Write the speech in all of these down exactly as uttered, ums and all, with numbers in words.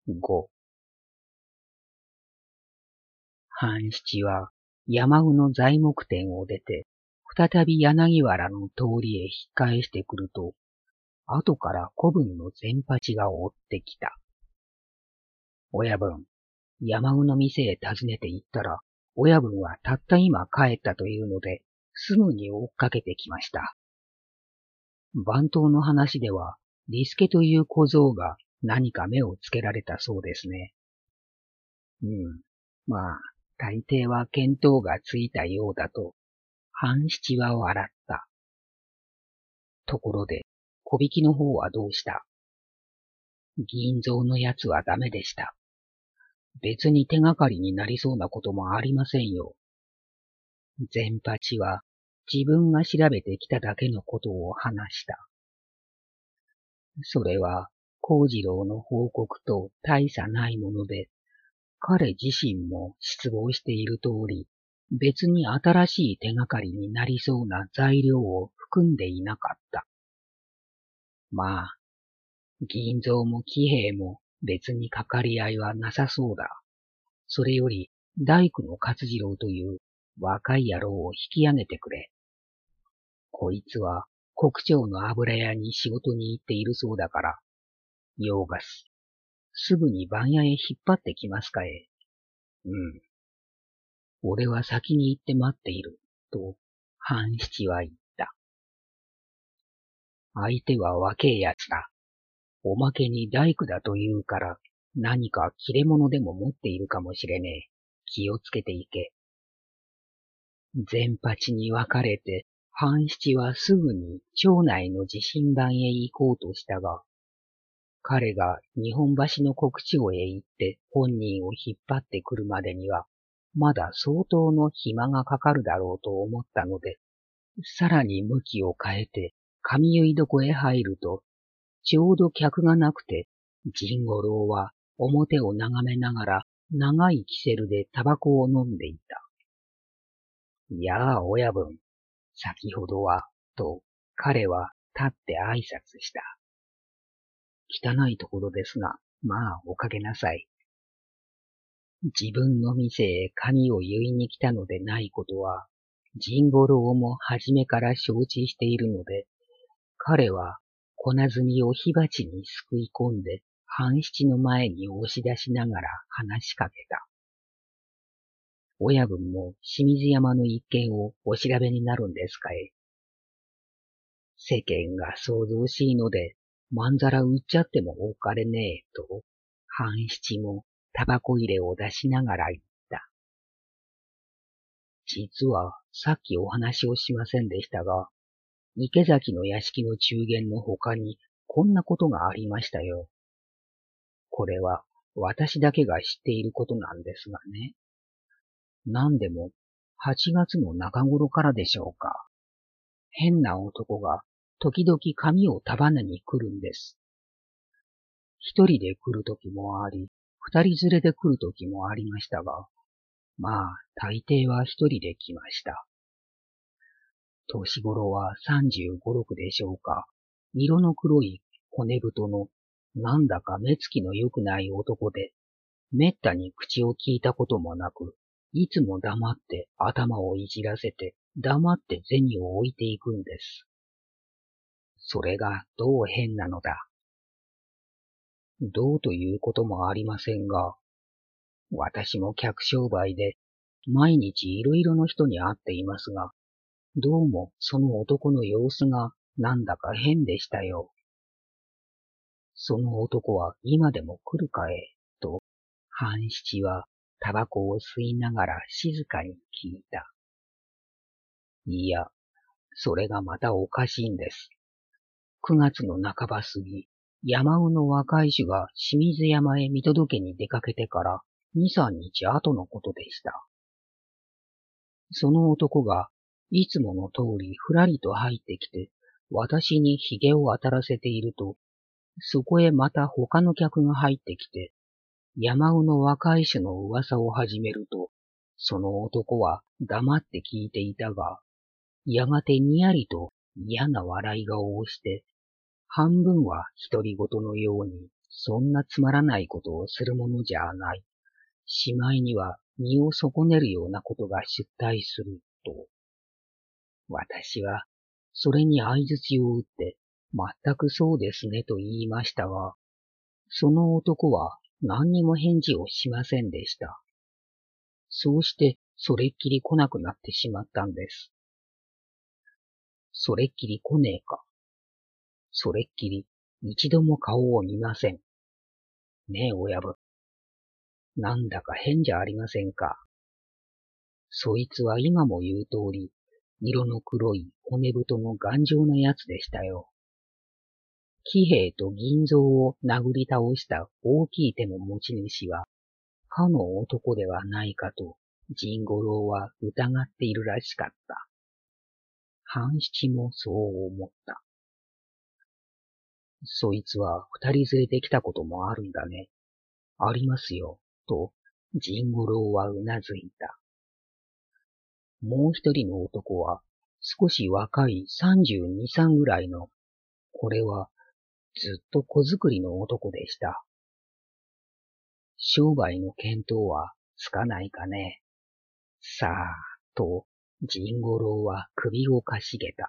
ご。半七は山うの材木店を出て、再び柳原の通りへ引き返してくると、後から子分の善八が追ってきた。親分、山うの店へ訪ねて行ったら、親分はたった今帰ったというので、すぐに追っかけてきました。番頭の話では、リスケという小僧が何か目をつけられたそうですね。うん。まあ、大抵は見当がついたようだと、半七は笑った。ところで、小引きの方はどうした？銀蔵のやつはダメでした。別に手がかりになりそうなこともありませんよ。善八は自分が調べてきただけのことを話した。それは幸次郎の報告と大差ないもので、彼自身も失望している通り、別に新しい手がかりになりそうな材料を含んでいなかった。まあ、銀蔵も喜兵衛も別にかかり合いはなさそうだ。それより大工の勝次郎という若い野郎を引き上げてくれ。こいつは国長の油屋に仕事に行っているそうだから、用がす。すぐに番屋へ引っ張ってきますかえ。うん。俺は先に行って待っている、と、半七は言った。相手は若えやつだ。おまけに大工だというから、何か切れ物でも持っているかもしれねえ。気をつけていけ。善八に別れて、半七はすぐに町内の地震番へ行こうとしたが、彼が日本橋の国長へ行って本人を引っ張ってくるまでには、まだ相当の暇がかかるだろうと思ったので、さらに向きを変えて上結床へ入ると、ちょうど客がなくて、甚五郎は表を眺めながら長いキセルでタバコを飲んでいた。やあ、親分、先ほどは、と彼は立って挨拶した。汚いところですが、まあおかけなさい。自分の店へ髪を結いに来たのでないことは、甚五郎も初めから承知しているので、彼は粉炭を火鉢にすくい込んで、半七の前に押し出しながら話しかけた。親分も清水山の一件をお調べになるんですかえ。世間が騒々しいので、まんざら売っちゃってもおかれねえ、と、半七もタバコ入れを出しながら言った。実はさっきお話をしませんでしたが、池崎の屋敷の中間の他にこんなことがありましたよ。これは私だけが知っていることなんですがね。何でもはちがつの中頃からでしょうか。変な男が時々髪を束ねに来るんです。一人で来る時もあり、二人連れで来る時もありましたが、まあ大抵は一人で来ました。年頃は三十五六でしょうか。色の黒い骨太のなんだか目つきの良くない男で、めったに口を聞いたこともなく、いつも黙って頭をいじらせて、黙って銭を置いていくんです。それがどう変なのだ。どうということもありませんが、私も客商売で毎日いろいろの人に会っていますが、どうもその男の様子がなんだか変でしたよ。その男は今でも来るかえ、と、半七はタバコを吸いながら静かに聞いた。いや、それがまたおかしいんです。九月の半ば過ぎ、山尾の若い衆が清水山へ見届けに出かけてから二三日後のことでした。その男がいつもの通りふらりと入ってきて、私に髭を当たらせていると、そこへまた他の客が入ってきて、山尾の若い衆の噂を始めると、その男は黙って聞いていたが、やがてにやりと嫌な笑い顔をして、半分は独り言のようにそんなつまらないことをするものじゃない。しまいには身を損ねるようなことが出退すると。私は、それに相槌を打って、全くそうですねと言いましたが、その男は何にも返事をしませんでした。そうして、それっきり来なくなってしまったんです。それっきり来ねえか。それっきり一度も顔を見ません。ねえ、親分。なんだか変じゃありませんか。そいつは今も言う通り、色の黒い骨太の頑丈なやつでしたよ。騎兵と銀蔵を殴り倒した大きい手の持ち主は、かの男ではないかと、甚五郎は疑っているらしかった。半七もそう思った。そいつは二人連れてきたこともあるんだね。ありますよ、と、甚五郎はうなずいた。もう一人の男は、少し若い三十二三ぐらいの、これは、ずっと子作りの男でした。商売の見当はつかないかね。さあ、と、甚五郎は首をかしげた。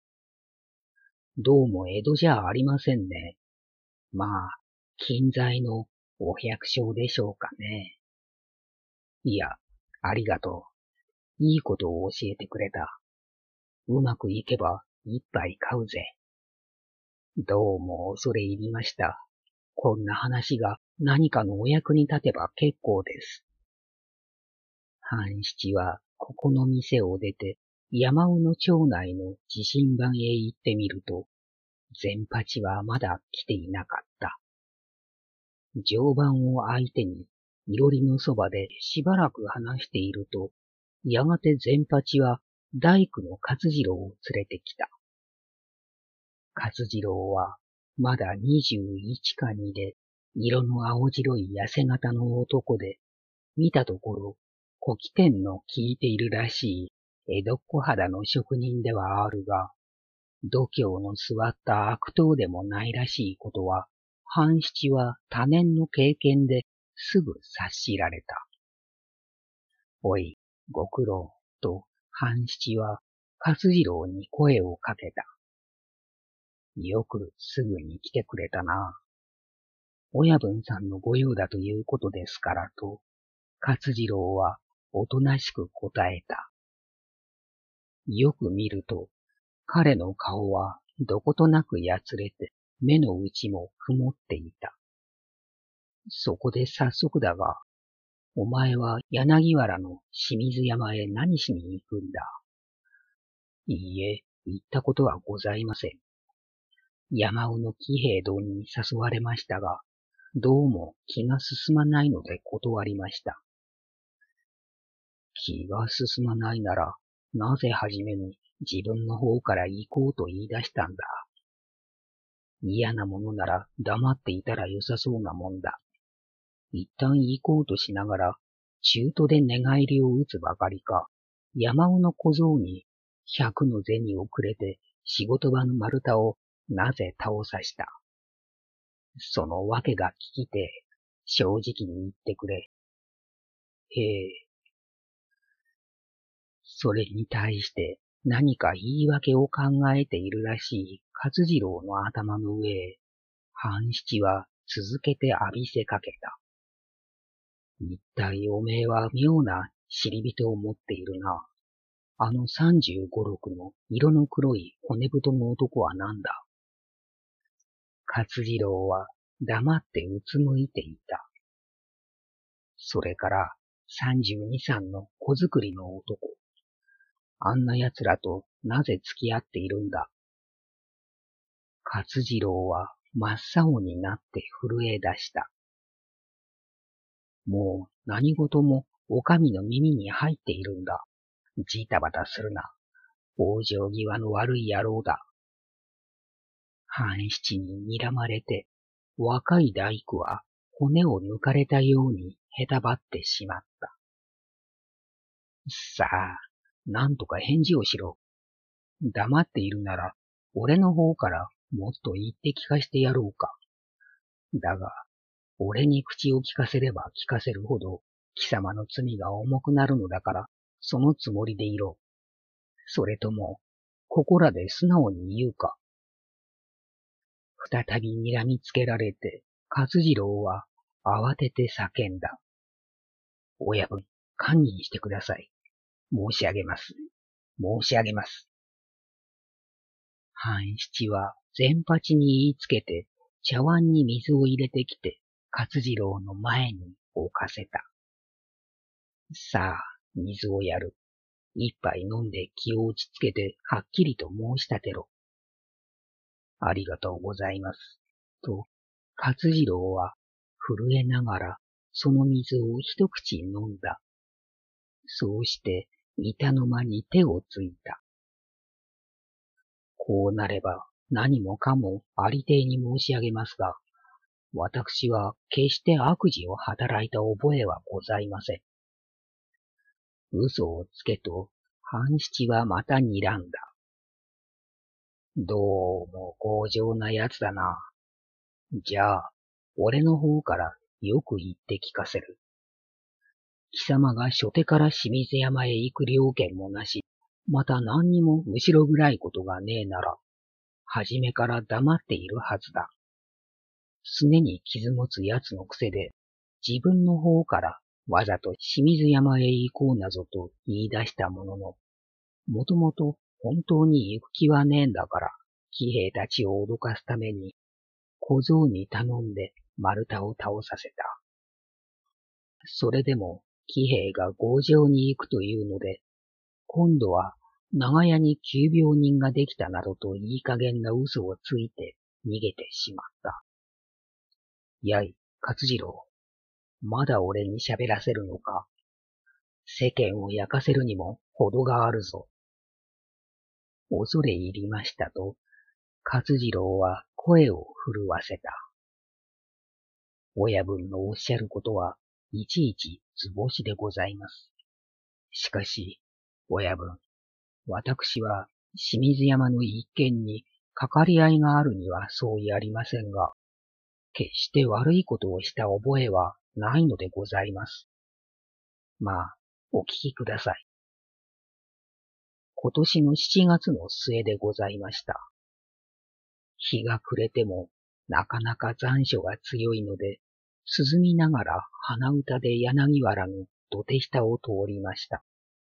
どうも江戸じゃありませんね。まあ、近在のお百姓でしょうかね。いや、ありがとう。いいことを教えてくれた。うまくいけば一杯買うぜ。どうも恐れ入りました。こんな話が何かのお役に立てば結構です。半七はここの店を出て山尾の町内の自身番へ行ってみると、善八はまだ来ていなかった。常番を相手にいろりのそばでしばらく話していると、やがて善八は大工の勝次郎を連れてきた。勝次郎はまだ二十一か二で、色の青白い痩せ型の男で、見たところ、古木店の聞いているらしい江戸っ子肌の職人ではあるが、度胸の座った悪党でもないらしいことは、半七は多年の経験ですぐ察しられた。おい、ご苦労、と半七は勝次郎に声をかけた。よくすぐに来てくれたな。親分さんのご用だということですからと、勝次郎はおとなしく答えた。よく見ると、彼の顔はどことなくやつれて、目の内も曇っていた。そこで早速だが、お前は柳原の清水山へ何しに行くんだ。いいえ、行ったことはございません。山尾の喜兵衛殿に誘われましたが、どうも気が進まないので断りました。気が進まないなら、なぜはじめに自分の方から行こうと言い出したんだ。嫌なものなら黙っていたら良さそうなもんだ。一旦行こうとしながら、中途で寝返りを打つばかりか、山尾の小僧に百の銭をくれて仕事場の丸太をなぜ倒さした。そのわけが聞きて、正直に言ってくれ。へえ。それに対して何か言い訳を考えているらしい勝次郎の頭の上へ、半七は続けて浴びせかけた。一体おめえは妙な知り人を持っているな。あの三十五六の色の黒い骨太の男は何だ。勝次郎は黙ってうつむいていた。それから三十二三の子作りの男。あんな奴らとなぜ付き合っているんだ。勝次郎は真っ青になって震え出した。もう何事もお上の耳に入っているんだ。ジタバタするな。往生際の悪い野郎だ。半七に睨まれて、若い大工は骨を抜かれたようにへたばってしまった。さあ、なんとか返事をしろ。黙っているなら、俺の方からもっと言って聞かしてやろうか。 だが、俺に口を聞かせれば聞かせるほど、貴様の罪が重くなるのだから、そのつもりでいろ。それとも、ここらで素直に言うか。再び睨みつけられて、勝次郎は慌てて叫んだ。親分、堪忍してください。申し上げます。申し上げます。半七は全八に言いつけて、茶碗に水を入れてきて、勝次郎の前に置かせた。さあ、水をやる。一杯飲んで気を落ち着けてはっきりと申し立てろ。ありがとうございます。と、勝次郎は震えながらその水を一口飲んだ。そうして板の間に手をついた。こうなれば何もかもありていに申し上げますが、私は決して悪事を働いた覚えはございません。嘘をつけと半七はまた睨んだ。どうも強情なやつだな。じゃあ、俺の方からよく言って聞かせる。貴様が初手から清水山へ行く了見もなし、また何にも後ろ暗いことがねえなら、はじめから黙っているはずだ。すねに傷持つ奴の癖で、自分の方からわざと清水山へ行こうなぞと言い出したものの、もともと本当に行く気はねえんだから、騎兵たちを脅かすために、小僧に頼んで丸太を倒させた。それでも騎兵が強情に行くというので、今度は長屋に急病人ができたなどといい加減な嘘をついて逃げてしまった。やい、勝次郎。まだ俺に喋らせるのか。世間を焼かせるにも程があるぞ。恐れ入りましたと、勝次郎は声を震わせた。親分のおっしゃることはいちいち図星でございます。しかし、親分、私は清水山の一件にかかり合いがあるにはそうやりませんが、決して悪いことをした覚えはないのでございます。まあ、お聞きください。今年の七月の末でございました。日が暮れてもなかなか残暑が強いので、涼みながら鼻歌で柳原の土手下を通りました。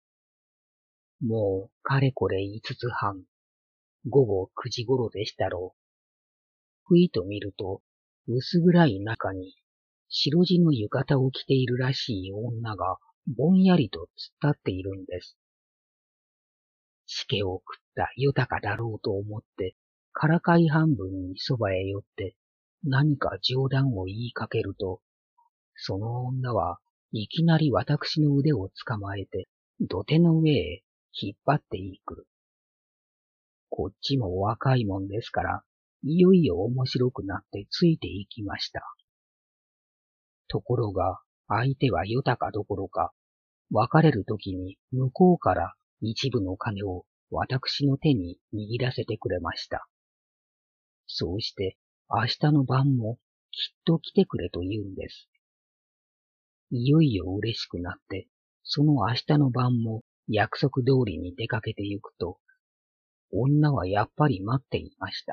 もうかれこれ五つ半、午後九時頃でしたろう。ふいと見ると、薄暗い中に白地の浴衣を着ているらしい女がぼんやりと突っ立っているんです。しけを食った豊かだろうと思って、からかい半分にそばへ寄って何か冗談を言いかけると、その女はいきなり私の腕を捕まえて土手の上へ引っ張っていく。こっちも若いもんですから、いよいよ面白くなってついていきました。ところが、相手は豊かどころか、別れるときに向こうから一部の金を私の手に握らせてくれました。そうして、明日の晩もきっと来てくれと言うんです。いよいよ嬉しくなって、その明日の晩も約束通りに出かけて行くと、女はやっぱり待っていました。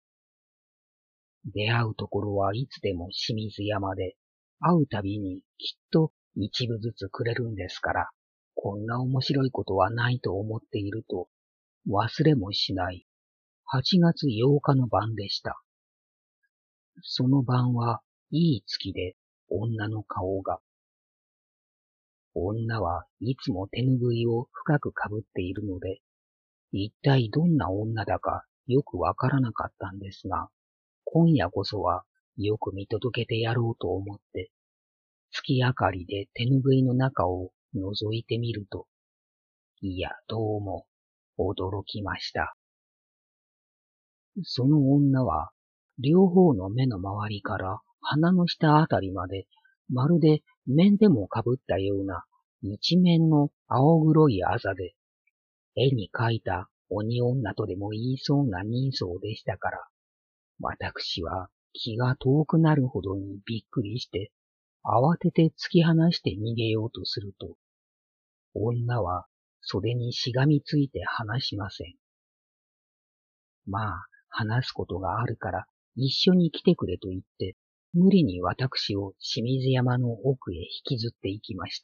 出会うところはいつでも清水山で、会うたびにきっと一部ずつくれるんですから、こんな面白いことはないと思っていると、忘れもしないはちがつようかの晩でした。その晩はいい月で女の顔が。女はいつも手ぬぐいを深くかぶっているので、一体どんな女だかよくわからなかったんですが、今夜こそはよく見届けてやろうと思って、月明かりで手ぬぐいの中を覗いてみると、いや、どうも、驚きました。その女は、両方の目の周りから鼻の下あたりまで、まるで面でもかぶったような一面の青黒いあざで、絵に描いた鬼女とでも言いそうな人相でしたから、私は気が遠くなるほどにびっくりして、慌てて突き放して逃げようとすると、女は袖にしがみついて離しません。まあ、話すことがあるから一緒に来てくれと言って、無理に私を清水山の奥へ引きずって行きました。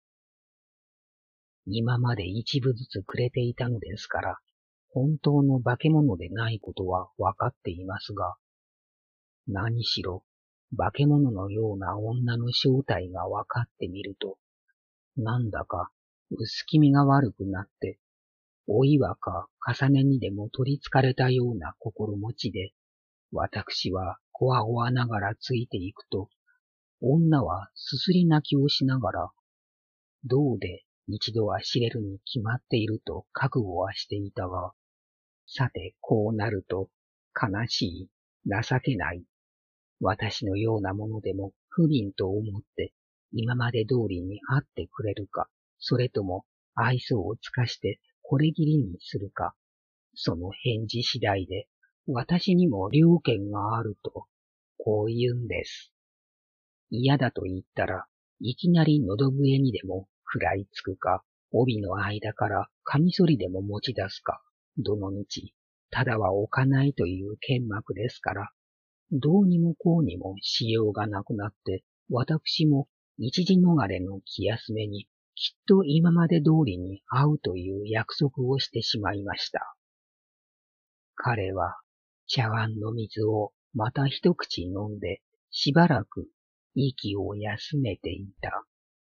今まで一部ずつくれていたのですから、本当の化け物でないことはわかっていますが、何しろ化け物のような女の正体がわかってみると、なんだか薄気味が悪くなって、お岩か重ねにでも取りつかれたような心持ちで、私はこわごわながらついていくと、女はすすり泣きをしながら、どうで一度は知れるに決まっていると覚悟はしていたが、さてこうなると悲しい、情けない、私のようなものでも不憫と思って今まで通りに会ってくれるか、それとも愛想を尽かしてこれぎりにするか、その返事次第で私にも了見があると、こう言うんです。嫌だと言ったら、いきなり喉笛にでも食らいつくか、帯の間からカミソリでも持ち出すか、どのみち、ただは置かないという剣幕ですから、どうにもこうにもしようがなくなって、私も一時逃れの気休めに、きっと今まで通りに会うという約束をしてしまいました。彼は茶碗の水をまた一口飲んで、しばらく息を休めていた。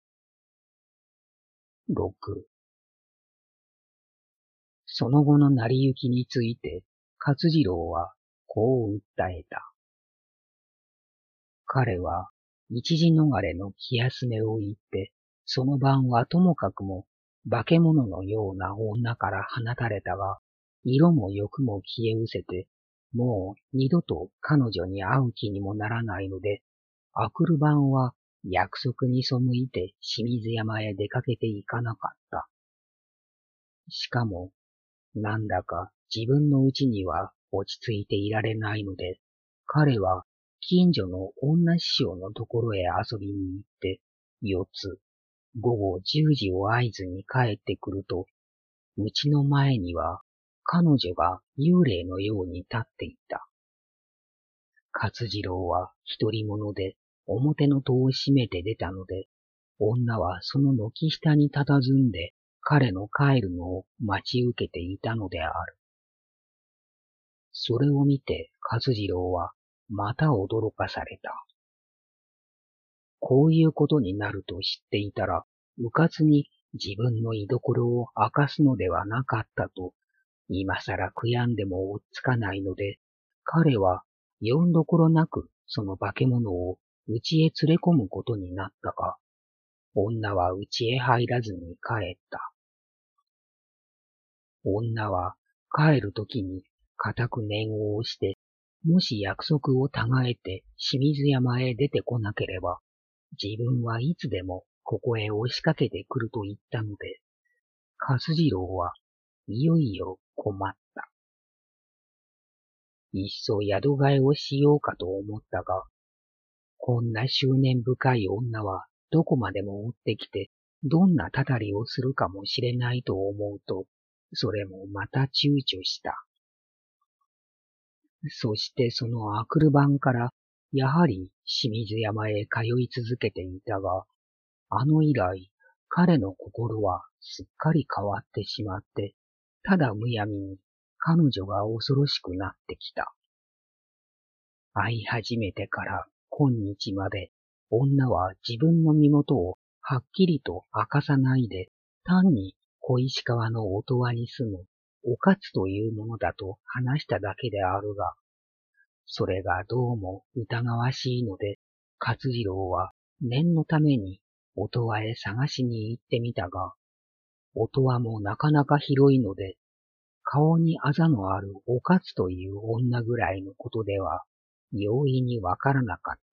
ろくその後の成り行きについて、勝次郎はこう訴えた。彼は一時逃れの気休めを言って、その晩はともかくも化け物のような女から放たれたが、色も欲も消え失せて、もう二度と彼女に会う気にもならないので、あくる晩は約束に背いて清水山へ出かけていかなかった。しかも、なんだか自分の家には落ち着いていられないので、彼は近所の女師匠のところへ遊びに行って、四つ、午後十時を合図に帰ってくると、うちの前には彼女が幽霊のように立っていた。勝次郎は一人者で表の戸を閉めて出たので、女はその軒下に佇んで彼の帰るのを待ち受けていたのである。それを見て勝次郎はまた驚かされた。こういうことになると知っていたら、うかつに自分の居所を明かすのではなかったと、今さら悔やんでも追っつかないので、彼はよんどころなくその化け物を家へ連れ込むことになったが、女は家へ入らずに帰った。女は帰るときに固く念を押して、もし約束をたがえて清水山へ出てこなければ、自分はいつでもここへ押しかけてくると言ったので、勝次郎はいよいよ困った。いっそ宿替えをしようかと思ったが、こんな執念深い女はどこまでも追ってきて、どんなたたりをするかもしれないと思うと、それもまた躊躇した。そしてそのあくる晩から、やはり清水山へ通い続けていたが、あの以来、彼の心はすっかり変わってしまって、ただむやみに彼女が恐ろしくなってきた。会い始めてから今日まで、女は自分の身元をはっきりと明かさないで、単に小石川の音羽に住むおかつというものだと話しただけであるが、それがどうも疑わしいので、勝次郎は念のために音羽へ探しに行ってみたが、音羽もなかなか広いので、顔にあざのあるおかつという女ぐらいのことでは、容易にわからなかった。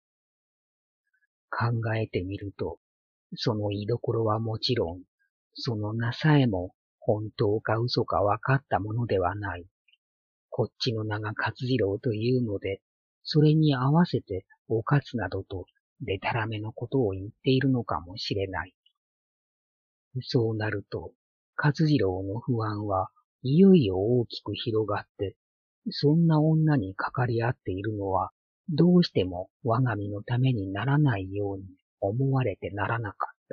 考えてみると、その居所はもちろん、その名さえも本当か嘘かわかったものではない。こっちの名が勝次郎というので、 それに合わせておかつなどとでたらめのことを言っているのかもしれない。そうなると、勝次郎の不安はいよいよ大きく広がって、そんな女にかかり合っているのは、どうしても我が身のためにならないように思われてならなかった。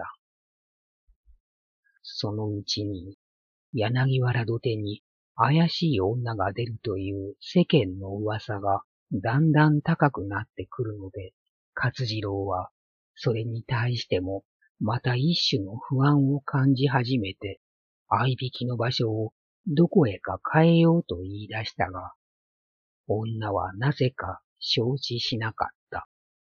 そのうちに、柳原土手に怪しい女が出るという世間の噂がだんだん高くなってくるので、勝次郎はそれに対してもまた一種の不安を感じ始めて、合いびきの場所をどこへか変えようと言い出したが、女はなぜか承知しなかった。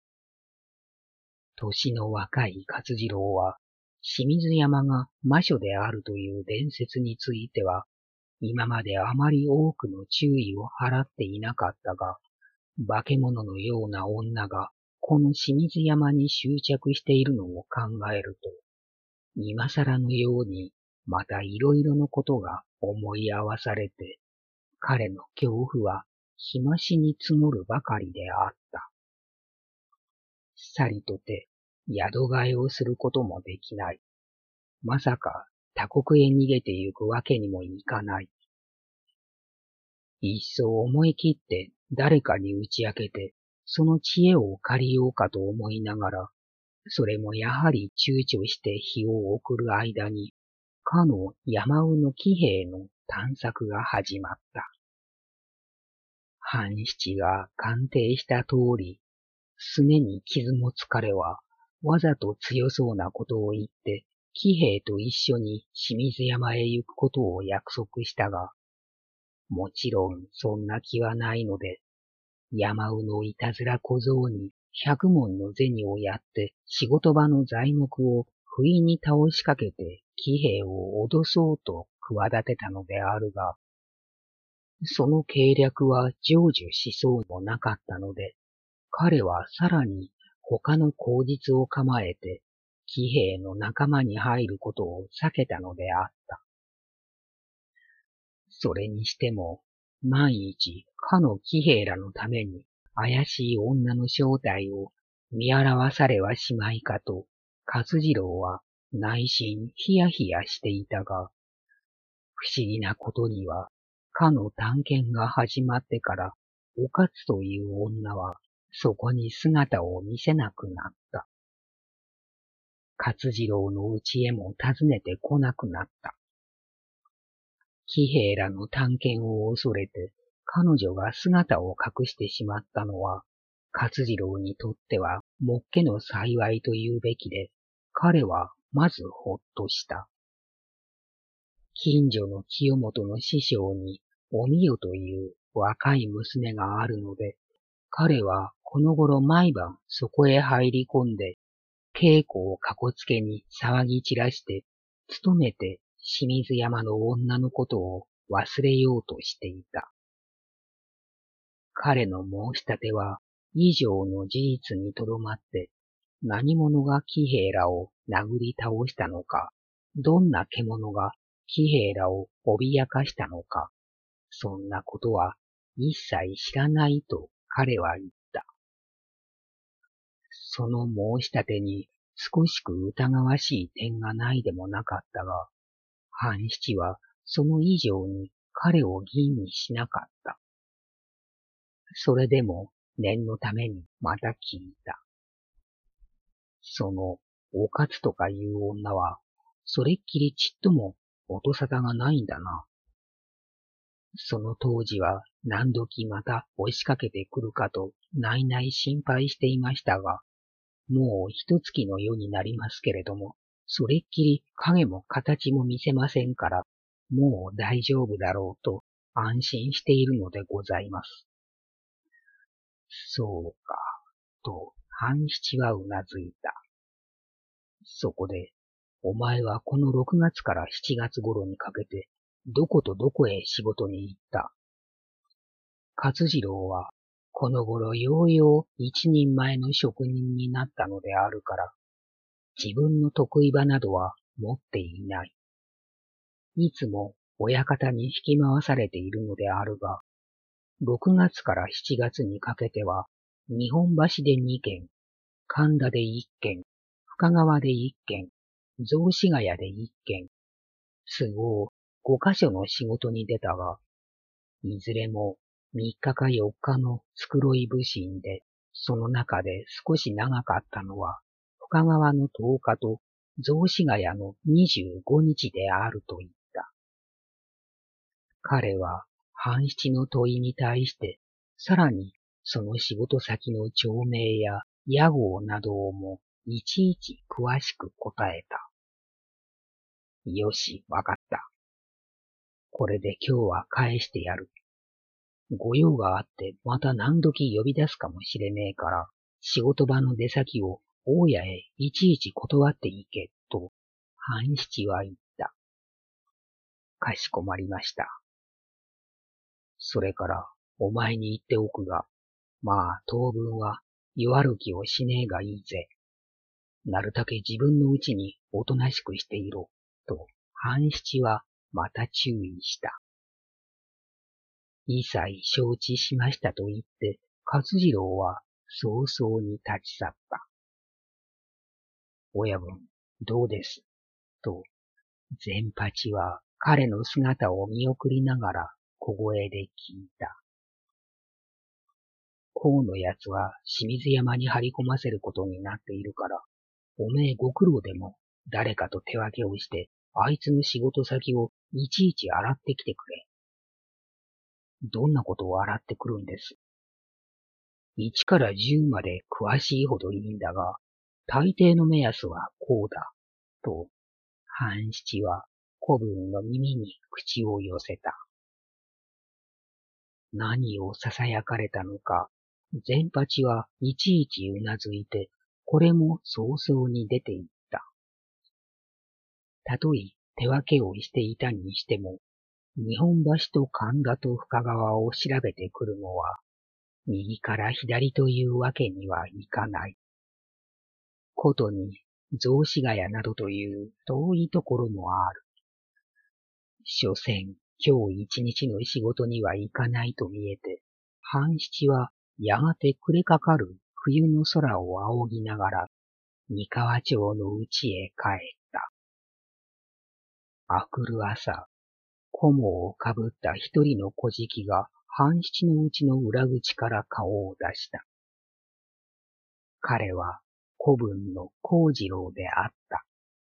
年の若い勝次郎は、清水山が魔所であるという伝説については、今まであまり多くの注意を払っていなかったが、化け物のような女がこの清水山に執着しているのを考えると、今更のようにまたいろいろのことが思い合わされて、彼の恐怖は日増しに募るばかりであった。さりとて宿替えをすることもできない。まさか他国へ逃げてゆくわけにもいかない。いっそ思い切って誰かに打ち明けて、その知恵を借りようかと思いながら、それもやはり躊躇して日を送る間に、かの山尾の騎兵の探索が始まった。半七が鑑定した通り、すねに傷もつ彼は、わざと強そうなことを言って、騎兵と一緒に清水山へ行くことを約束したが、もちろんそんな気はないので、山尾のいたずら小僧に百文の銭をやって仕事場の材木を不意に倒しかけて騎兵を脅そうと企てたのであるが、その計略は成就しそうもなかったので、彼はさらに他の口実を構えて、騎兵の仲間に入ることを避けたのであった。それにしても、万一かの騎兵らのために怪しい女の正体を見表されはしまいかと、勝次郎は内心ヒヤヒヤしていたが、不思議なことには、かの探検が始まってから、おかつという女は、そこに姿を見せなくなった。勝次郎の家へも訪ねてこなくなった。騎兵らの探検を恐れて、彼女が姿を隠してしまったのは、勝次郎にとってはもっけの幸いと言うべきで、彼はまずほっとした。近所の清本の師匠に、おみよという若い娘があるので、彼はこの頃毎晩そこへ入り込んで、稽古をかこつけに騒ぎ散らして、努めて清水山の女のことを忘れようとしていた。彼の申し立ては以上の事実にとどまって、何者が騎兵らを殴り倒したのか、どんな獣が騎兵らを脅かしたのか、そんなことは一切知らないと彼は言った。その申し立てに少しく疑わしい点がないでもなかったが、半七はその以上に彼を吟味しなかった。それでも念のためにまた聞いた。そのおかつとかいう女は、それっきりちっとも音沙汰がないんだな。その当時は何時また押しかけてくるかとないない心配していましたが、もう一月の夜になりますけれども、それっきり影も形も見せませんから、もう大丈夫だろうと安心しているのでございます。そうか、と半七はうなずいた。そこで、お前はこの六月から七月頃にかけて、どことどこへ仕事に行った。勝次郎は、この頃ようよう一人前の職人になったのであるから、自分の得意場などは持っていない。いつも親方に引き回されているのであるが、 ろくがつからしちがつにかけては、日本橋でにけん、神田でいっけん、深川でいっけん、雑司ヶ谷でいっけん、都合ごかしょの仕事に出たが、いずれもみっかかよっかの繕い武神で、その中で少し長かったのは、深川のとおかと雑司ヶ谷のにじゅうごにちであると言った。彼は半七の問いに対して、さらにその仕事先の町名や屋号などをもいちいち詳しく答えた。よし、わかった。これで今日は返してやる。ご用があってまた何時呼び出すかもしれねえから、仕事場の出先を大家へいちいち断っていけ、と、半七は言った。かしこまりました。それから、お前に言っておくが、まあ当分は弱る気をしねえがいいぜ。なるたけ自分のうちにおとなしくしていろ、と、半七はまた注意した。一切承知しましたと言って、勝次郎は早々に立ち去った。親分、どうですと、善八は彼の姿を見送りながら小声で聞いた。こうのやつは清水山に張り込ませることになっているから、おめえご苦労でも誰かと手分けをして、あいつの仕事先をいちいち洗ってきてくれ。どんなことを洗ってくるんです。いちからじゅうまで詳しいほどいいんだが、大抵の目安はこうだ、と、半七は子分の耳に口を寄せた。何を囁かれたのか、善八はいちいちうなずいて、これも早々に出て行った。たとえ手分けをしていたにしても、日本橋と神田と深川を調べてくるのは、右から左というわけにはいかない。ことに、雑司ヶ谷などという遠いところもある。所詮、今日一日の仕事には行かないと見えて、半七はやがて暮れかかる冬の空を仰ぎながら、三河町の家へ帰った。あくる朝、菰をかぶった一人の小じが半七のうちの裏口から顔を出した。彼は子分の幸次郎であった。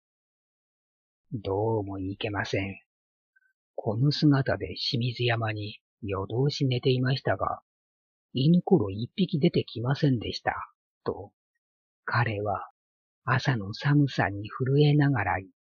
どうもいけません。この姿で清水山に夜通し寝ていましたが、犬ころ一匹出てきませんでした。と、彼は朝の寒さに震えながら言った。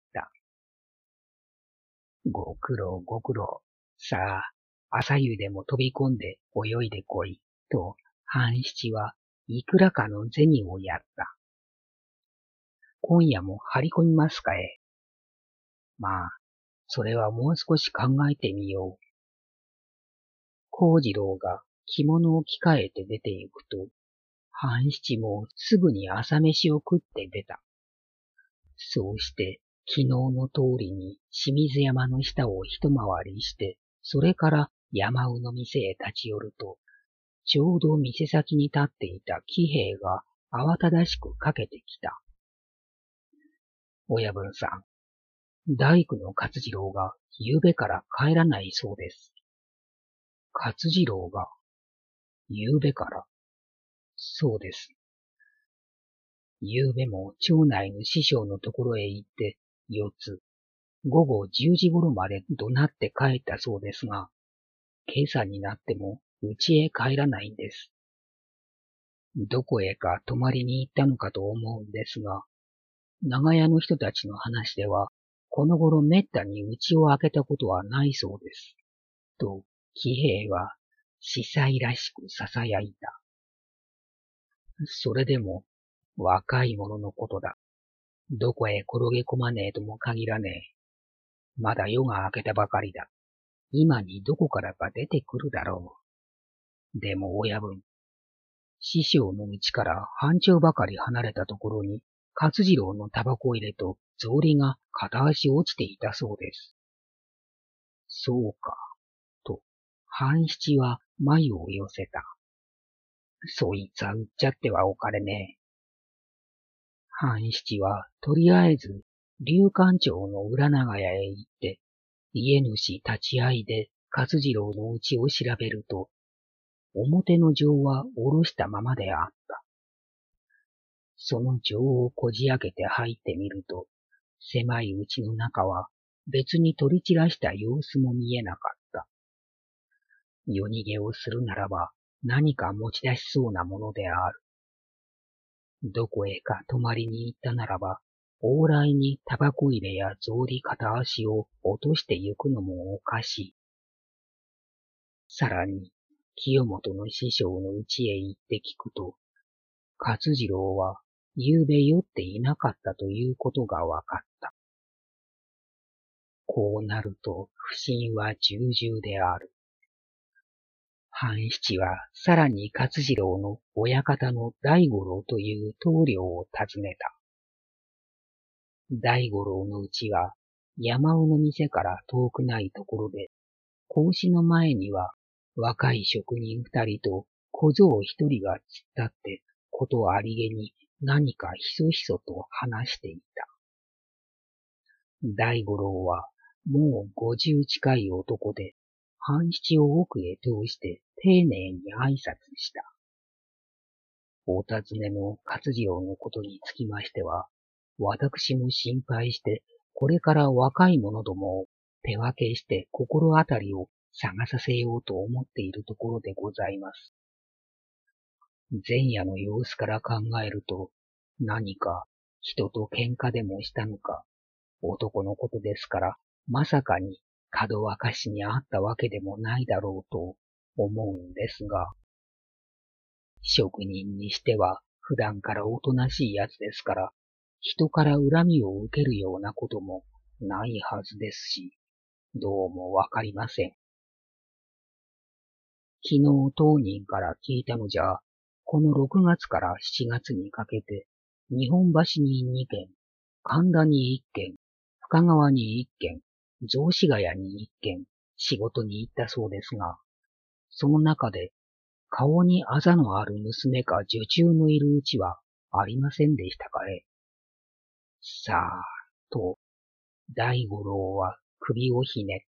ご苦労ご苦労。さあ、朝湯でも飛び込んで泳いでこい。と、半七はいくらかの銭をやった。今夜も張り込みますかえ。まあ、それはもう少し考えてみよう。幸次郎が着物を着替えて出て行くと、半七もすぐに朝飯を食って出た。そうして、昨日の通りに清水山の下を一回りして、それから山尾の店へ立ち寄ると、ちょうど店先に立っていた喜兵衛が慌ただしくかけてきた。親分さん、大工の勝次郎が夕べから帰らないそうです。勝次郎が夕べから。そうです。夕べも町内の師匠のところへ行って、四つ、午後十時頃まで怒鳴って帰ったそうですが、今朝になっても家へ帰らないんです。どこへか泊まりに行ったのかと思うんですが、長屋の人たちの話では、この頃めったに家を開けたことはないそうです。と、喜兵衛は、司祭らしく囁いた。それでも、若い者のことだ。どこへ転げ込まねえとも限らねえ。まだ夜が明けたばかりだ。今にどこからか出てくるだろう。でも親分、師匠の家から半丁ばかり離れたところに、勝次郎のタバコ入れと草履が片足落ちていたそうです。そうか、と、半七は眉を寄せた。そいつは売っちゃってはおかれねえ。半七はとりあえず竜館長の裏長屋へ行って、家主立ち会いで勝次郎の家を調べると、表の錠は下ろしたままであった。その錠をこじ開けて入ってみると、狭い家の中は別に取り散らした様子も見えなかった。夜逃げをするならば何か持ち出しそうなものである。どこへか泊まりに行ったならば、往来にタバコ入れや草履片足を落として行くのもおかしい。さらに、清本の師匠の家へ行って聞くと、勝次郎は夕べ酔っていなかったということがわかった。こうなると不審は重々である。半七はさらに勝次郎の親方の大五郎という棟梁を訪ねた。大五郎のうちは山尾の店から遠くないところで、格子の前には若い職人二人と小僧一人が突っ立ってことありげに何かひそひそと話していた。大五郎はもう五十近い男で、半七を奥へ通して丁寧に挨拶した。お尋ねの勝次郎のことにつきましては、私も心配して、これから若い者どもを手分けして心当たりを探させようと思っているところでございます。前夜の様子から考えると、何か人と喧嘩でもしたのか、男のことですから、まさかに門沸かしにあったわけでもないだろうと思うんですが、職人にしては普段からおとなしいやつですから、人から恨みを受けるようなこともないはずですし、どうもわかりません。昨日当人から聞いたのじゃ、このろくがつからしちがつにかけて、日本橋ににけん、神田にいっけん、深川にいっけん、雑司ヶ谷にいっけん、仕事に行ったそうですが、その中で、顔にあざのある娘か女中のいるうちはありませんでしたかえ。さあ、と、大五郎は首をひねった。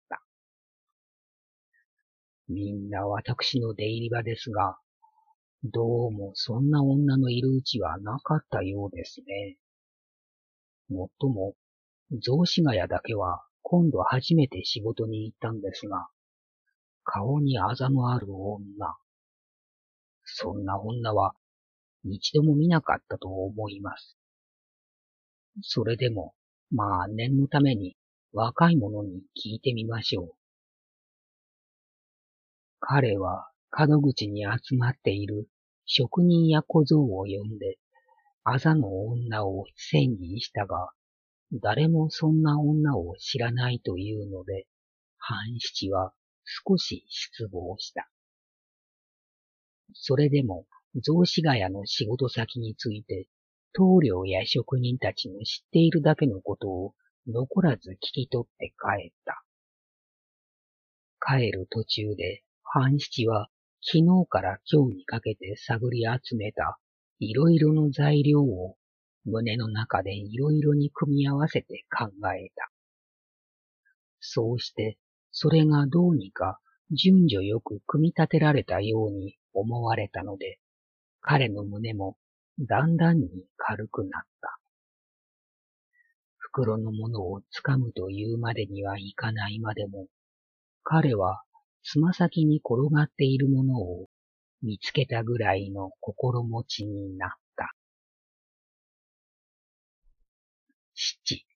みんな私の出入り場ですが、どうもそんな女のいるうちはなかったようですね。もっとも、雑司ヶ谷だけは今度初めて仕事に行ったんですが、顔にあざのある女。そんな女は一度も見なかったと思います。それでも、まあ念のために若い者に聞いてみましょう。彼は門口に集まっている職人や小僧を呼んで、あざの女を詮議したが、誰もそんな女を知らないというので、半七は少し失望した。それでも、雑司ヶ谷の仕事先について、棟梁や職人たちの知っているだけのことを残らず聞き取って帰った。帰る途中で、半七は昨日から今日にかけて探り集めたいろいろの材料を胸の中でいろいろに組み合わせて考えた。そうして、それがどうにか順序よく組み立てられたように思われたので、彼の胸もだんだんに軽くなった。袋のものをつかむというまでにはいかないまでも、彼はつま先に転がっているものを見つけたぐらいの心持ちになった。七。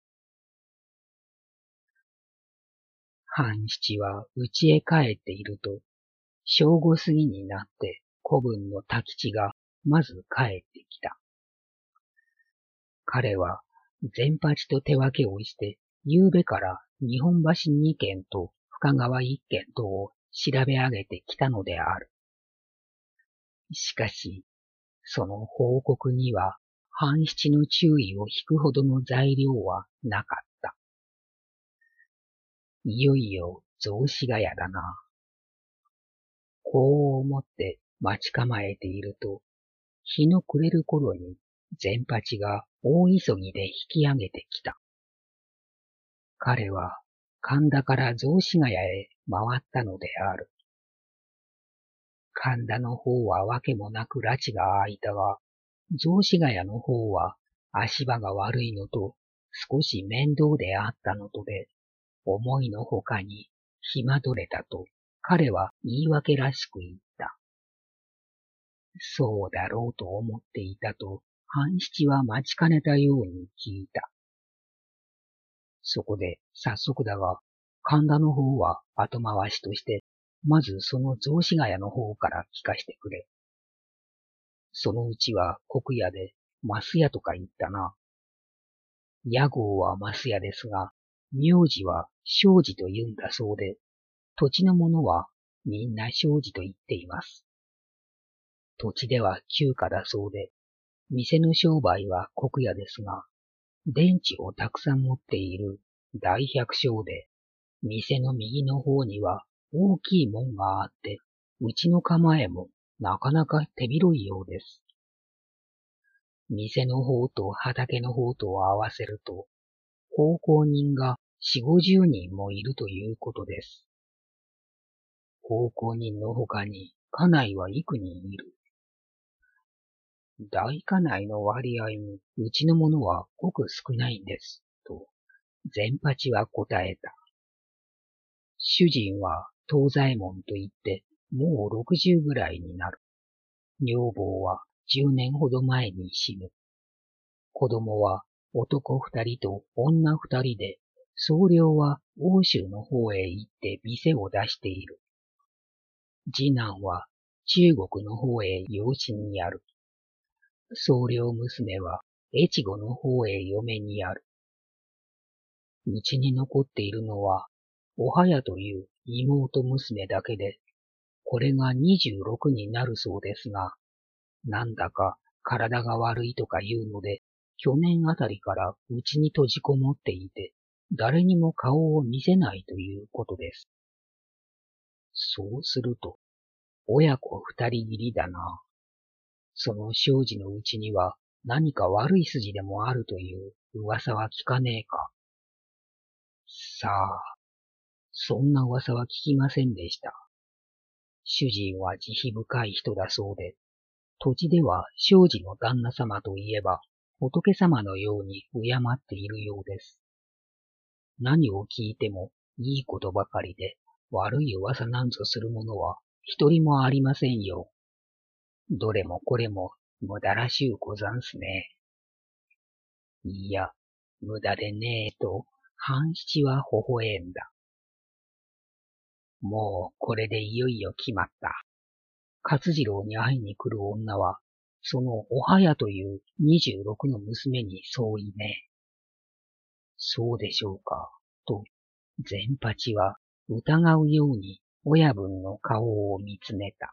半七は家へ帰っていると、正午過ぎになって子分の太吉がまず帰ってきた。彼は前八と手分けをして、夕べから日本橋にけんと深川いっけんとを調べ上げてきたのである。しかし、その報告には半七の注意を引くほどの材料はなかった。いよいよ雑司ヶ谷だな。 こう思って待ち構えていると、日の暮れる頃に善八が大急ぎで引き上げてきた。彼は神田から雑司ヶ谷へ回ったのである。神田の方はわけもなく拉致が空いたが、雑司ヶ谷の方は足場が悪いのと少し面倒であったのとで、思いのほかに暇取れたと彼は言い訳らしく言った。そうだろうと思っていたと半七は待ちかねたように聞いた。そこで早速だが、神田の方は後回しとして、まずその雑司ヶ谷の方から聞かしてくれ。そのうちは国屋で増屋とか言ったな。屋号は増屋ですが、名字は庄司と言うんだそうで、土地の者はみんな庄司と言っています。土地では旧家だそうで、店の商売は国屋ですが、電池をたくさん持っている大百姓で、店の右の方には大きい門があって、うちの構えもなかなか手広いようです。店の方と畑の方と合わせると、奉公人が四五十人もいるということです。奉公人の他に家内は幾人いる。大家内の割合にうちのものはごく少ないんです、と善八は答えた。主人は東左衛門と言ってもう六十ぐらいになる。女房は十年ほど前に死ぬ。子供は男二人と女二人で、総領は欧州の方へ行って店を出している。次男は中国の方へ養子にやる。総領娘は越後の方へ嫁にやる。うちに残っているのは、おはやという妹娘だけで、これが二十六になるそうですが、なんだか体が悪いとか言うので、去年あたりからうちに閉じこもっていて、誰にも顔を見せないということです。そうすると、親子二人きりだな。その庄司のうちには何か悪い筋でもあるという噂は聞かねえか。さあ、そんな噂は聞きませんでした。主人は慈悲深い人だそうで、土地では庄司の旦那様といえば仏様のように敬っているようです。何を聞いてもいいことばかりで、悪い噂なんぞするものは一人もありませんよ。どれもこれも無駄らしゅうござんすね。いや、無駄でねえと、半七は微笑んだ。もうこれでいよいよ決まった。勝次郎に会いに来る女は、そのおはやという二十六の娘にそういね。そうでしょうか、と、善八は疑うように親分の顔を見つめた。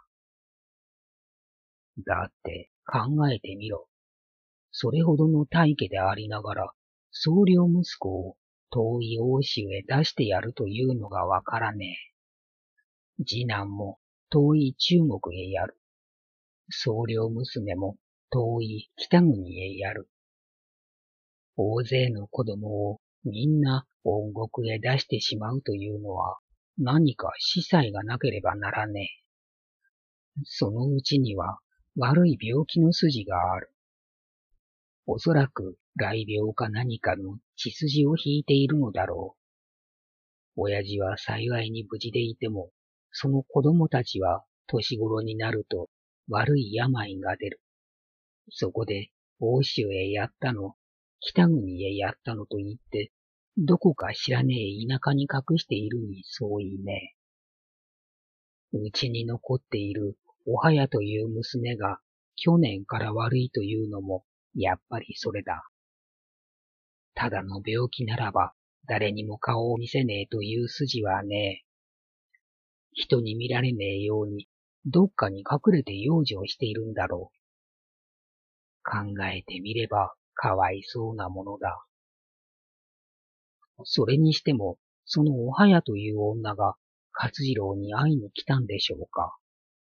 だって考えてみろ。それほどの大家でありながら、総領息子を遠い欧州へ出してやるというのがわからねえ。次男も遠い中国へやる。総領娘も遠い北国へやる。大勢の子供をみんな恩国へ出してしまうというのは何か司祭がなければならねえ。そのうちには悪い病気の筋がある。おそらく雷病か何かの血筋を引いているのだろう。親父は幸いに無事でいても、その子供たちは年頃になると悪い病が出る。そこで欧州へやったの、北国へやったのと言って、どこか知らねえ田舎に隠しているにそう言いねえ。うちに残っているおはやという娘が去年から悪いというのもやっぱりそれだ。ただの病気ならば誰にも顔を見せねえという筋はねえ。人に見られねえようにどっかに隠れて養生しているんだろう。考えてみればかわいそうなものだ。それにしても、そのおはやという女が勝次郎に会いに来たんでしょうか。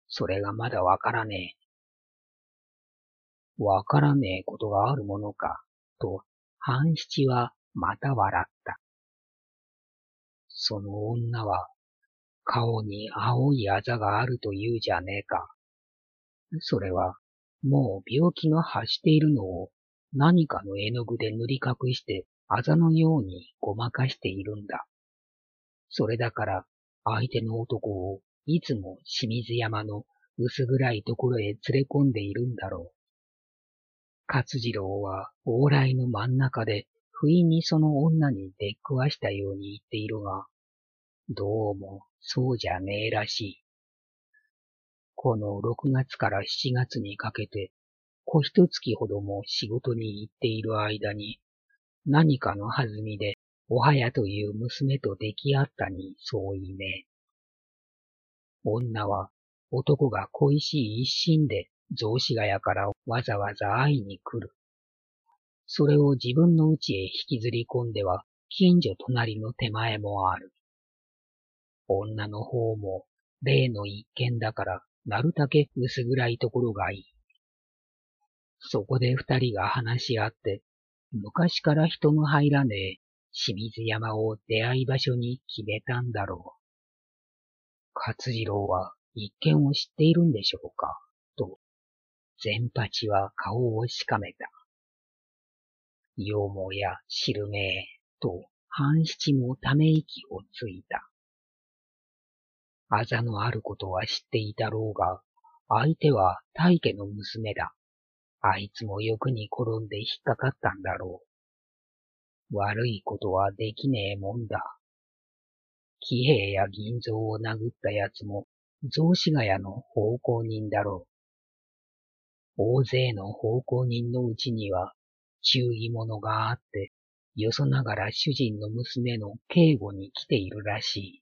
それがまだわからねえ。わからねえことがあるものか、と、半七はまた笑った。その女は、顔に青いあざがあるというじゃねえか。それは、もう病気が発しているのを何かの絵の具で塗り隠してあざのようにごまかしているんだ。それだから相手の男をいつも清水山の薄暗いところへ連れ込んでいるんだろう。勝次郎は往来の真ん中で不意にその女に出くわしたように言っているが、どうもそうじゃねえらしい。この六月から七月にかけて、小一月ほども仕事に行っている間に、何かの弾みで、おはやという娘と出来合ったにそういね。女は、男が恋しい一心で、雑司ヶ谷からわざわざ会いに来る。それを自分の家へ引きずり込んでは、近所隣の手前もある。女の方も、例の一件だから、なるたけ薄暗いところがいい。そこで二人が話し合って、昔から人の入らねえ清水山を出会い場所に決めたんだろう。勝次郎は一見を知っているんでしょうか、と、善八は顔をしかめた。よもや知るめえ、と、半七もため息をついた。あざのあることは知っていたろうが、相手は大家の娘だ。あいつも欲に転んで引っかかったんだろう。悪いことはできねえもんだ。喜兵衛や銀蔵を殴った奴も、雑司ヶ谷の奉公人だろう。大勢の奉公人のうちには、注意者があって、よそながら主人の娘の警護に来ているらしい。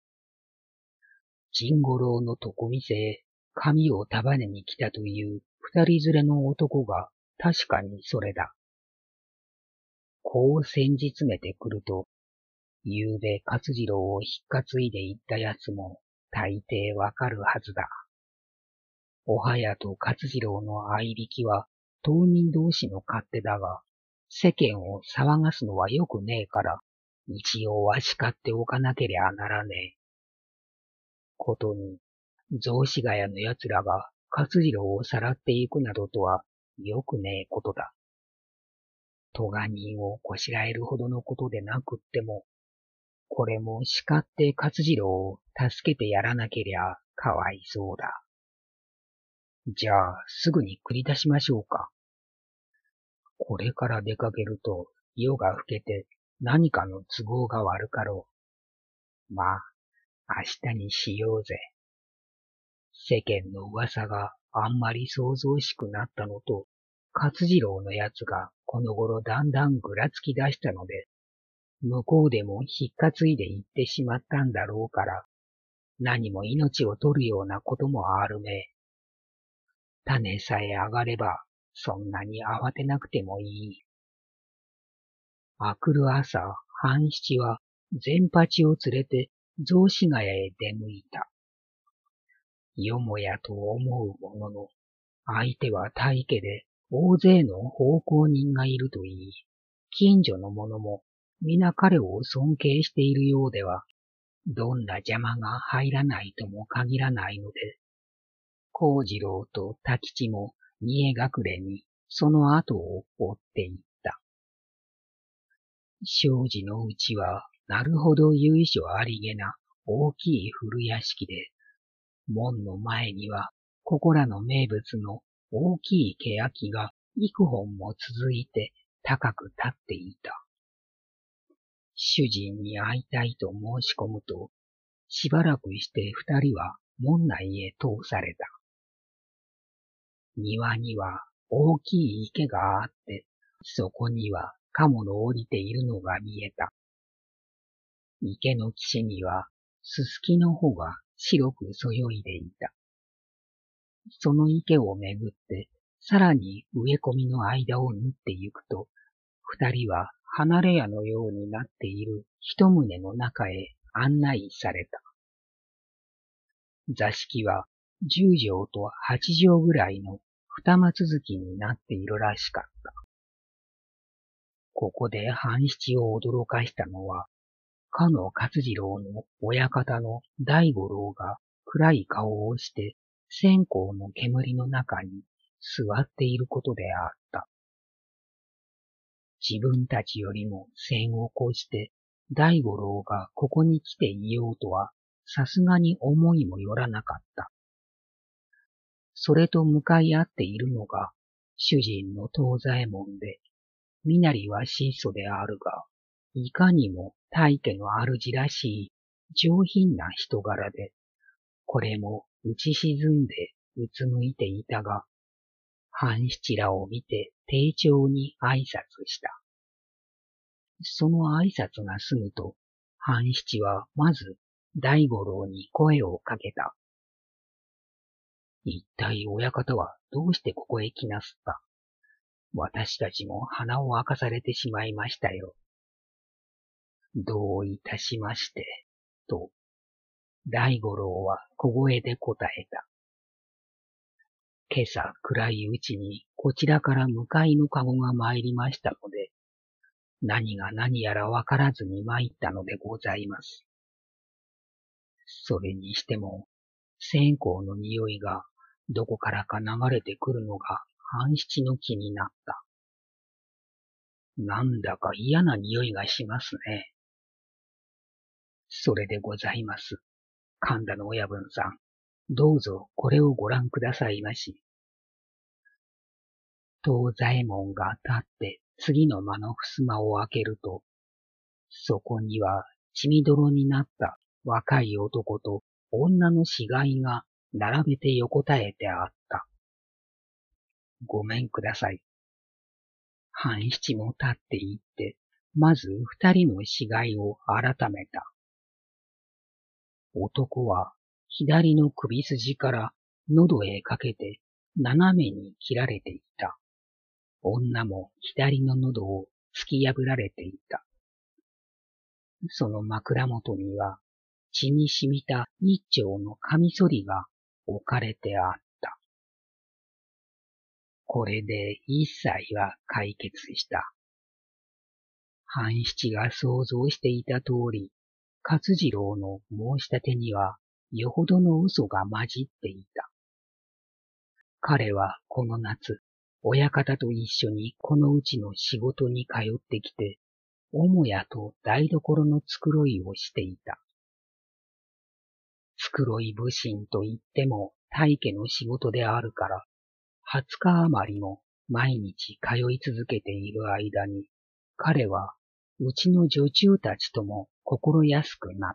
甚五郎の床見せへ、髪を束ねに来たという二人連れの男が確かにそれだ。こう先日めてくると、ゆうべ勝次郎をひっかついで行った奴も大抵わかるはずだ。おはやと勝次郎の相引きは当人同士の勝手だが、世間を騒がすのはよくねえから、一応は叱っておかなけりゃならねえ。ことに、雑司ヶ谷の奴らが勝次郎をさらっていくなどとはよくねえことだ。咎人をこしらえるほどのことでなくっても、これも叱って勝次郎を助けてやらなけりゃかわいそうだ。じゃあすぐに繰り出しましょうか。これから出かけると夜が更けて何かの都合が悪かろう。まあ、明日にしようぜ。世間の噂があんまり想像しくなったのと、勝次郎のやつがこの頃だんだんぐらつき出したので、向こうでもひっかついで行ってしまったんだろうから、何も命を取るようなこともあるめ。種さえ上がれば、そんなに慌てなくてもいい。あくる朝、半七は善八を連れて雑司ヶ谷へ出向いた。よもやと思うものの、相手は大家で大勢の奉公人がいると言い、近所の者も皆彼を尊敬しているようでは、どんな邪魔が入らないとも限らないので、幸次郎と太吉も見え隠れにその後を追っていった。庄司のうちは、なるほど由緒ありげな大きい古屋敷で、門の前には、ここらの名物の大きい欅が幾本も続いて高く立っていた。主人に会いたいと申し込むと、しばらくして二人は門内へ通された。庭には大きい池があって、そこには鴨の降りているのが見えた。池の岸には、すすきの穂が白くそよいでいた。その池をめぐって、さらに植え込みの間を縫ってゆくと、二人は離れ家のようになっている一棟の中へ案内された。座敷は十畳と八畳ぐらいの二間続きになっているらしかった。ここで半七を驚かしたのは、かの勝次郎の親方の大五郎が暗い顔をして線香の煙の中に座っていることであった。自分たちよりも線を越して大五郎がここに来ていようとはさすがに思いもよらなかった。それと向かい合っているのが主人の藤左衛門で、身なりは質素であるが、いかにも大家の主らしい上品な人柄で、これも打ち沈んでうつむいていたが、半七らを見て丁重に挨拶した。その挨拶が済むと、半七はまず大五郎に声をかけた。一体親方はどうしてここへ来なすった？私たちも鼻を明かされてしまいましたよ。どういたしまして、と、大五郎は小声で答えた。今朝暗いうちにこちらから向かいのかごが参りましたので、何が何やらわからずに参ったのでございます。それにしても、線香の匂いがどこからか流れてくるのが半七の気になった。なんだか嫌な匂いがしますね。それでございます。神田の親分さん、どうぞこれをご覧くださいまし。藤左衛門が立って次の間の襖を開けると、そこには血みどろになった若い男と女の死骸が並べて横たえてあった。ごめんください。半七も立って行って、まず二人の死骸を改めた。男は左の首筋から喉へかけて斜めに切られていた。女も左の喉を突き破られていた。その枕元には血に染みた一丁のカミソリが置かれてあった。これで一切は解決した。半七が想像していた通り、勝次郎の申し立てにはよほどの嘘が混じっていた。彼はこの夏、親方と一緒にこのうちの仕事に通ってきて、母屋と台所の繕いをしていた。繕い武神と言っても大家の仕事であるから、二十日余りも毎日通い続けている間に、彼はうちの女中たちとも心安くなった。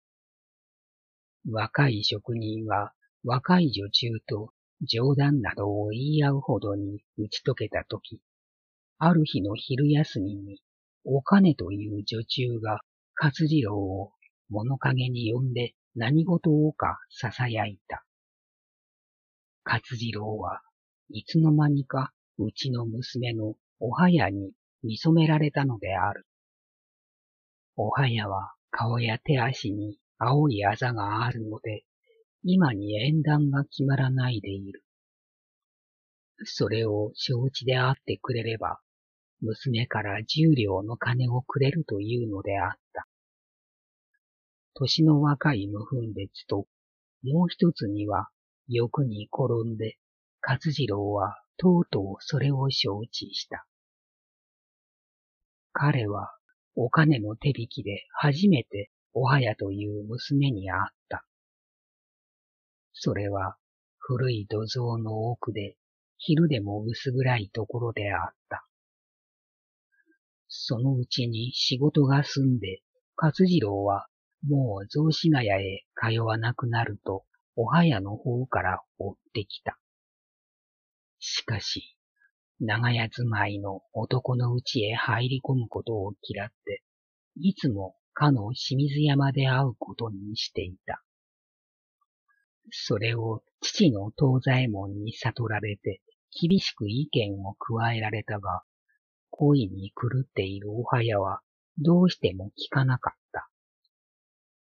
若い職人は若い女中と冗談などを言い合うほどに打ち解けたとき、ある日の昼休みに、お金という女中が勝次郎を物陰に呼んで何事をか囁いた。勝次郎はいつの間にかうちの娘のおはやに見初められたのである。おはやは顔や手足に青いあざがあるので、今に縁談が決まらないでいる。それを承知であってくれれば、娘から十両の金をくれるというのであった。年の若い無分別と、もう一つには欲に転んで、勝次郎はとうとうそれを承知した。彼はお金の手引きで初めておはやという娘に会った。それは古い土蔵の奥で昼でも薄暗いところであった。そのうちに仕事が済んで、勝次郎はもう雑司ヶ谷へ通わなくなると、おはやの方から追ってきた。しかし、長屋住まいの男の家へ入り込むことを嫌って、いつもかの清水山で会うことにしていた。それを父の藤左衛門に悟られて、厳しく意見を加えられたが、恋に狂っているおはやはどうしても聞かなかった。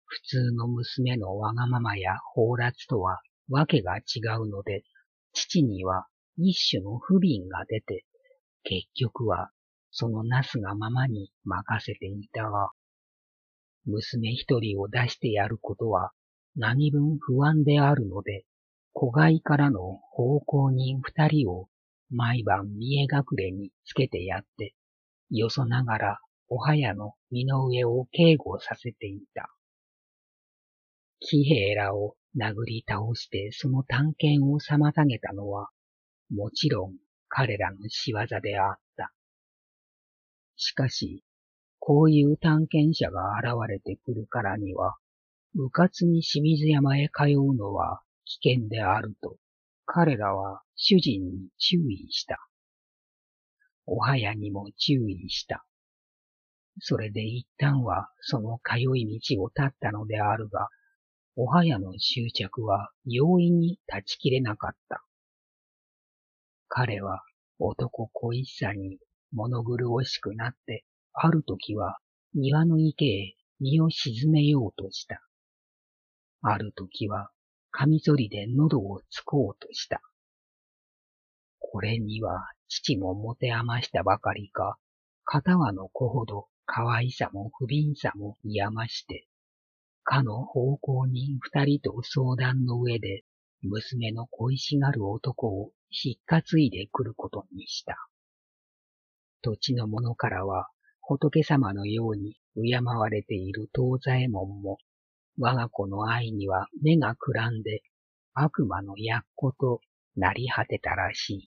普通の娘のわがままや放埓とはわけが違うので、父には一種の不憫が出て、結局はそのなすがままに任せていたが、娘一人を出してやることは何分不安であるので、子飼いからの奉公人二人を毎晩見え隠れにつけてやって、よそながらおはやの身の上を警護させていた。騎兵らを殴り倒してその探検を妨げたのは、もちろん彼らの仕業であった。しかし、こういう探検者が現れてくるからには、うかつに清水山へ通うのは危険であると、彼らは主人に注意した。おはやにも注意した。それで一旦はその通い道を立ったのであるが、おはやの執着は容易に断ち切れなかった。彼は男恋しさに物苦しくなって、ある時は庭の池へ身を沈めようとした。ある時はカミソリで喉をつこうとした。これには父も持て余したばかりか、片輪の子ほど可愛さも不憫さもいやまして、かの奉公人二人と相談の上で、娘の恋しがる男を引っ担いでくることにした。土地の者からは、仏様のように敬われている東左衛門も、我が子の愛には目がくらんで、悪魔の奴となり果てたらしい。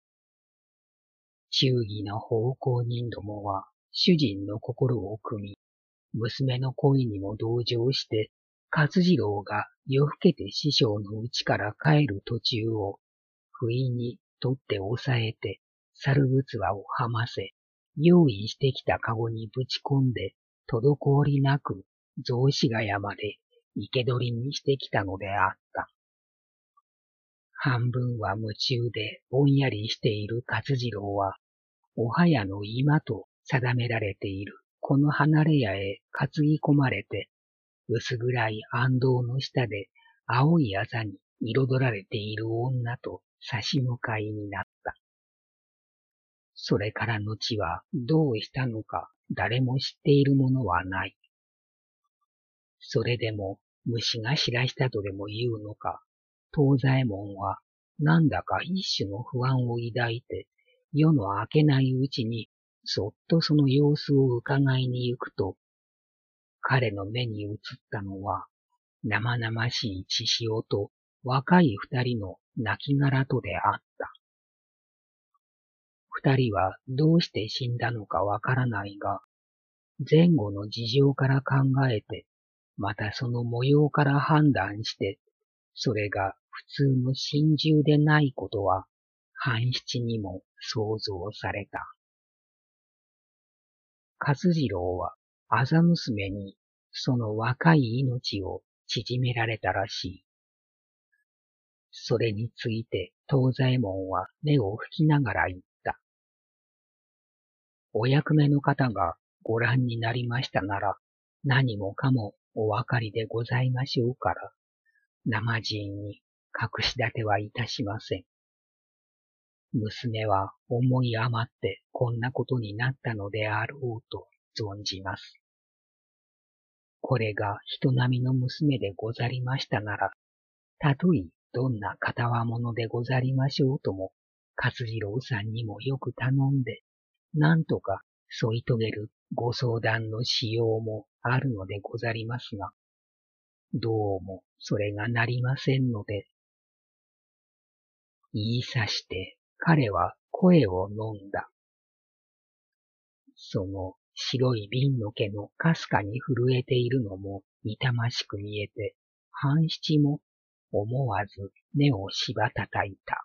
忠義の奉公人どもは、主人の心を汲み、娘の恋にも同情して、勝次郎が夜更けて師匠の家から帰る途中を、不意に取って押さえて、猿靴輪をはませ、用意してきたかごにぶち込んで、滞りなく雑司ヶ谷まで生け捕りにしてきたのであった。半分は夢中でぼんやりしている勝次郎は、おはやの今と定められているこの離れ屋へ担ぎ込まれて、薄暗い暗道の下で青いあざに彩られている女と差し向かいになった。それから後はどうしたのか誰も知っているものはない。それでも虫が知らしたとでも言うのか、東左衛門はなんだか一種の不安を抱いて、夜の明けないうちにそっとその様子を伺いに行くと、彼の目に映ったのは生々しい血潮と若い二人の亡骸とであった。二人はどうして死んだのかわからないが、前後の事情から考えて、またその模様から判断して、それが普通の心中でないことは、半七にも想像された。勝次郎は、あざ娘に、その若い命を縮められたらしい。それについて、東左衛門は目を拭きながら言った。お役目の方がご覧になりましたなら、何もかもお分かりでございましょうから、生人に隠し立てはいたしません。娘は思い余ってこんなことになったのであろうと存じます。これが人並みの娘でござりましたなら、たとえどんな片輪物でござりましょうとも、勝次郎さんにもよく頼んで、なんとか添い遂げるご相談のしようもあるのでござりますが、どうもそれがなりませんので、言いさして彼は声を飲んだ。その白い鬢の毛のかすかに震えているのも痛ましく見えて、半七も思わず目をしばたたいた。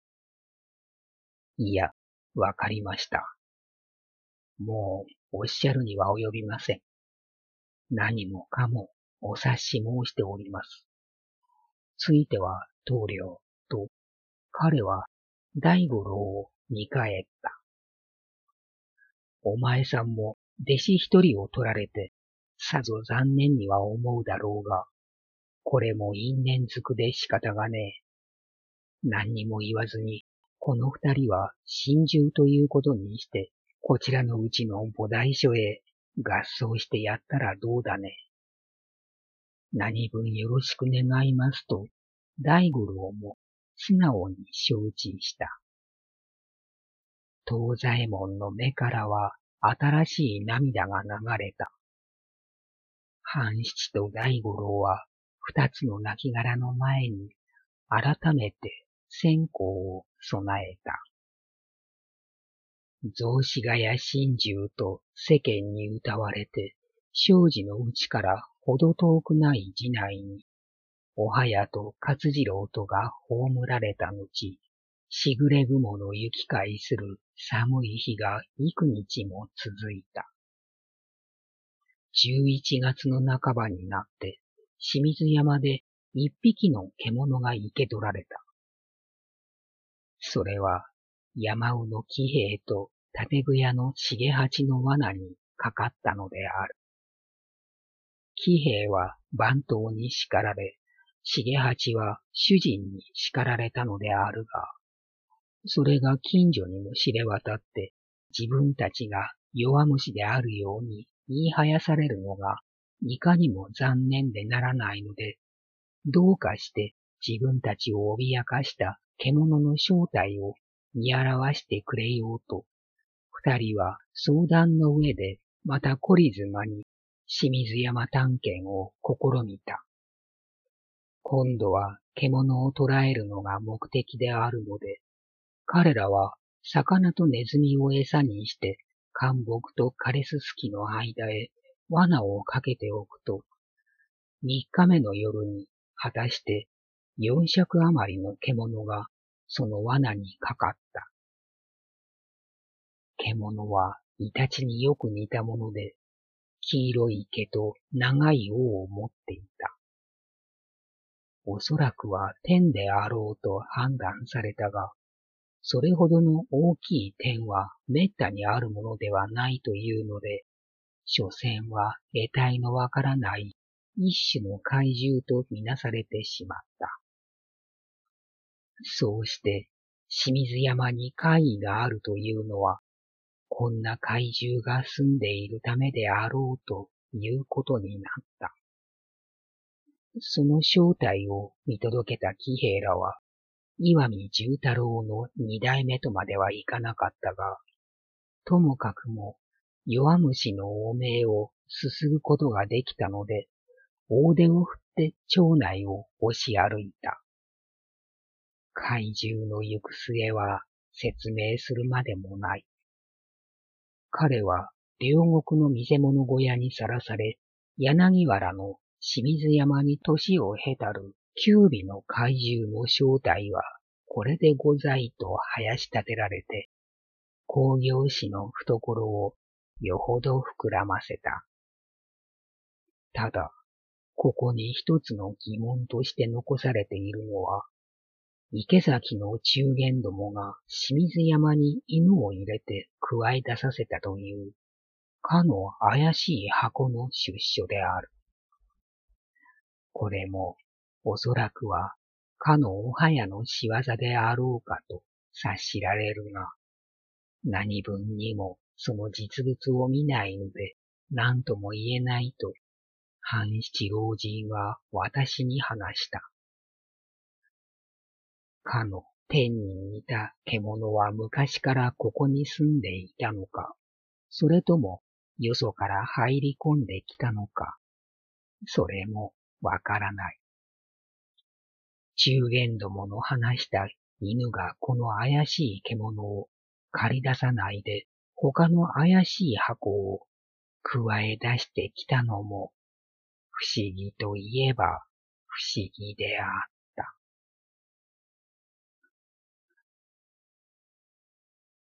いや、わかりました。もうおっしゃるには及びません。何もかもお察し申しております。ついては棟梁と、彼は大五郎を見返った。お前さんも弟子一人を取られて、 さぞ残念には思うだろうが、これも因縁づくで仕方がねえ。何にも言わずに、この二人は心中ということにして、こちらのうちの菩提所へ合奏してやったらどうだね。何分よろしく願いますと、大五郎も素直に承知した。東左衛門の目からは新しい涙が流れた。半七と大五郎は二つの亡骸の前に改めて線香を備えた。雑司ヶ谷心中と世間に謳われて、庄司のうちからほど遠くない寺内に、おはやと勝次郎とが葬られた後、しぐれ雲の行き交いする寒い日が幾日も続いた。十一月の半ばになって、清水山で一匹の獣が生け捕られた。それは、山尾の喜兵衛と立具屋の重八の罠にかかったのである。喜兵衛は番頭に叱られ、重八は主人に叱られたのであるが、それが近所にも知れ渡って、自分たちが弱虫であるように言いはやされるのが、いかにも残念でならないので、どうかして自分たちを脅かした獣の正体を見表してくれようと、二人は相談の上でまた懲りずまに清水山探検を試みた。今度は獣を捕らえるのが目的であるので、彼らは魚とネズミを餌にして灌木と枯れすすきの間へ罠をかけておくと、三日目の夜に果たして四尺余りの獣がその罠にかかった。獣はイタチによく似たもので、黄色い毛と長い尾を持っていた。おそらくは天であろうと判断されたが、それほどの大きい天はめったにあるものではないというので、所詮は得体のわからない一種の怪獣とみなされてしまった。そうして清水山に怪異があるというのは、こんな怪獣が住んでいるためであろうということになった。その正体を見届けた喜兵衛らは、岩見重太郎の二代目とまではいかなかったが、ともかくも弱虫の汚名をすすぐことができたので、大手を振って町内を押し歩いた。怪獣の行く末は説明するまでもない。彼は両国の見せ物小屋にさらされ、柳原の清水山に年を経たる九尾の怪獣の正体はこれでございと囃し立てられて、興行師の懐をよほど膨らませた。ただ、ここに一つの疑問として残されているのは、池崎の中間どもが清水山に犬を入れて加え出させたという、かの怪しい箱の出所である。これも、おそらくは、かのおはやの仕業であろうかと察しられるが、何分にもその実物を見ないので、何とも言えないと、半七老人は私に話した。かの天に似た獣は昔からここに住んでいたのか、それともよそから入り込んできたのか、それもわからない。中間どもの話した犬がこの怪しい獣を借り出さないで他の怪しい箱を加え出してきたのも不思議といえば不思議である。